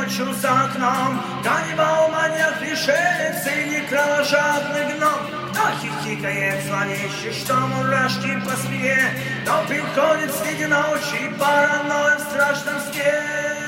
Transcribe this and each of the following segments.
ночью за окном, каннибал, маньяк, пришелец или кровожадный гном. Кто хихикает зловеще, что мурашки по спине, но приходит среди ночи паранойя в страшном сне.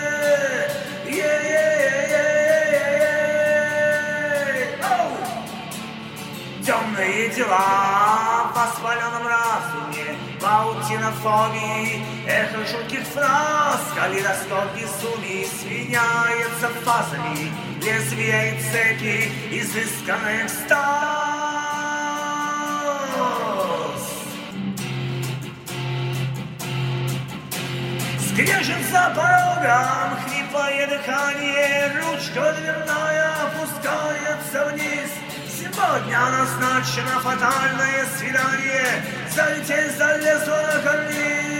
Темные дела в воспаленном разуме, паутина фобии, эхо жутких фраз, калейдоскоп безумий сменяется фазами, лезвия и цепи, изысканный экстаз. Скрежет за порогом, хриплое дыхание, ручка дверная опускается вниз. Сегодня назначено фатальное свидание, залететь залезла на карниз.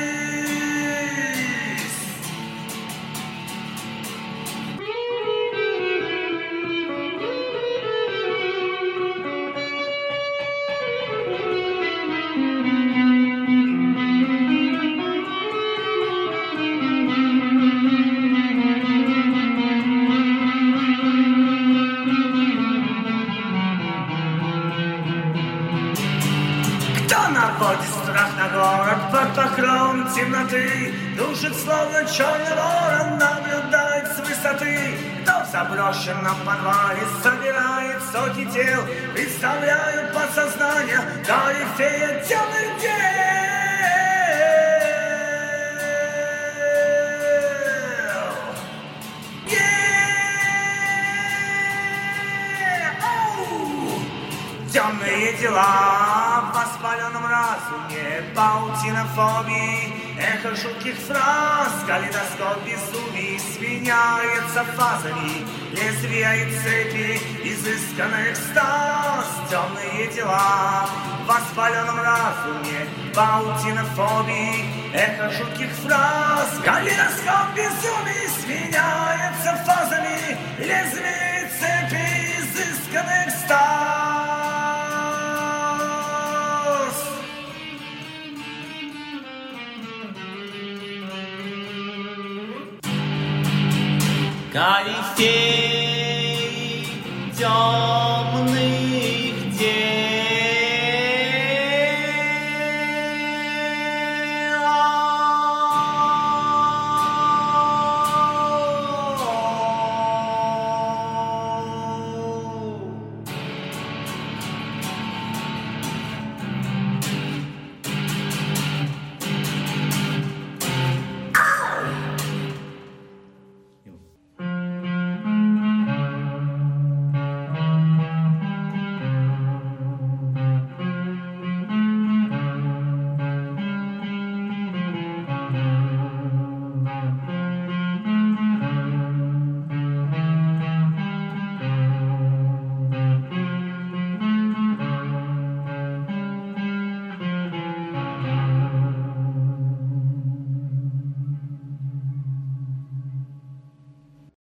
Наводит страх на город под покровом темноты, душит словно черный ворон, наблюдает с высоты. Кто в заброшенном подвале собирает сотни тел, представляют подсознание корифея темных дел. Темные дела в воспаленном разуме, паутина фобий, эхо жутких фраз, калейдоскоп безумий сменяется фазами, лезвия и цепи, изысканный экстаз. Темные дела в воспаленном разуме, паутина фобий, эхо жутких фраз, калейдоскоп безумий сменяется фазами, лезвия и цепи, изысканный экстаз. Корифей,